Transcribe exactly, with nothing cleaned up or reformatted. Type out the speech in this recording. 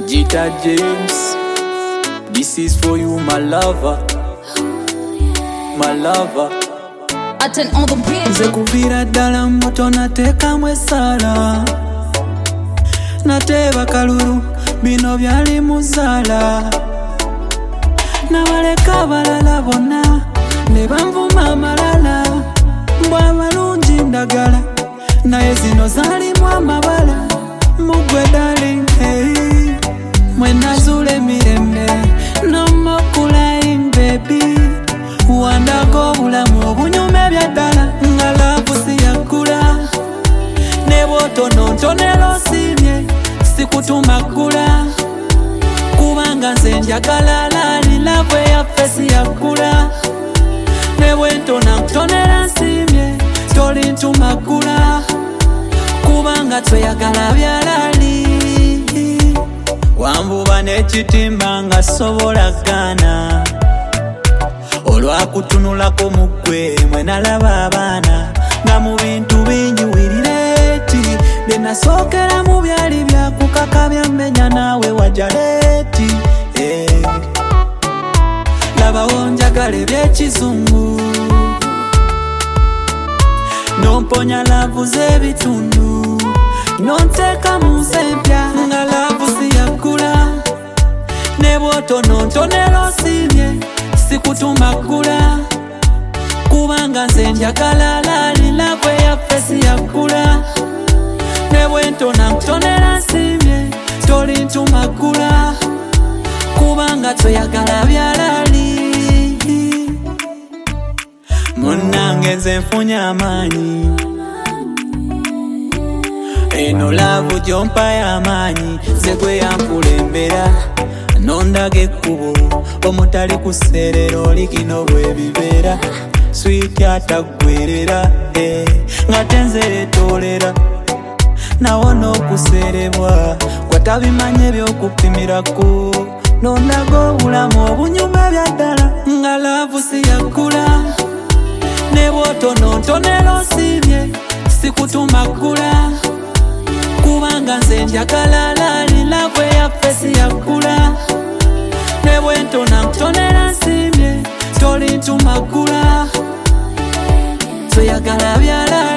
Jita James, this is for you, my lover, my lover. Attend all the beats. Nze kuvira ddala moto nateekamu essala, nateeba kalulu bino byali muzaala, nabaleka abalala bonna ne banvuma amalala, mbw abalungi ndagala naye zino zaalimu amabala. Mugwe darling, hey, mwenazuula emirembe n'omukulaying baby, wandaga obulamu obunyuma ebyaddala nga laavu siyagula, ne bw'otonontonera osiimye sikutuma ggula, kubanga nze njagala laali laavu eyaffe siyagula, ne bwentona nkutonera nsiimye tolintuma ggula, kubanga tweyagala byalaali. Wanvuba n'ekitimba nga sobola gaana, olwakutunulako mugwe mwe nalaba abaana nga mu bintu bingi wirireeti, bye nasookeramu byali byakukaka byammenya naawe wajaleeti. Hey. Labawo njagala eby'ekizungu nomponya laavu z'ebitundu, nonteeka mu nsempya nga laavu siyagula, ne bw'otonontonera osiimye sikutuma ggula, kubanga nze njagala laali laavu eyaffe siyagula, ne bwentona nkutonera nsiimye tolintuma ggula, kubanga tweyagala byalaali. Munnange nze nfunye amaanyi, eno laavu gyompa y'amaanyi, nze gwe yankulembera nondaga ekkubo omutali kuseerera oligino bwe bibeera, swiiti ataggwerera eh, nga tenzeretolera nawo n'okuseerebwa kwatabimanye ebyokupimirako, nondaga obulamu obunyuma ebyaddala nga laavu siyagula, ne bw'otonontonera osiimye sikutuma ggula, kubanga nze njagala laali laavu eyaffe siyagula, ne bwentona nkutonera nsiimye tolintuma ggula, tweyagala byalaali.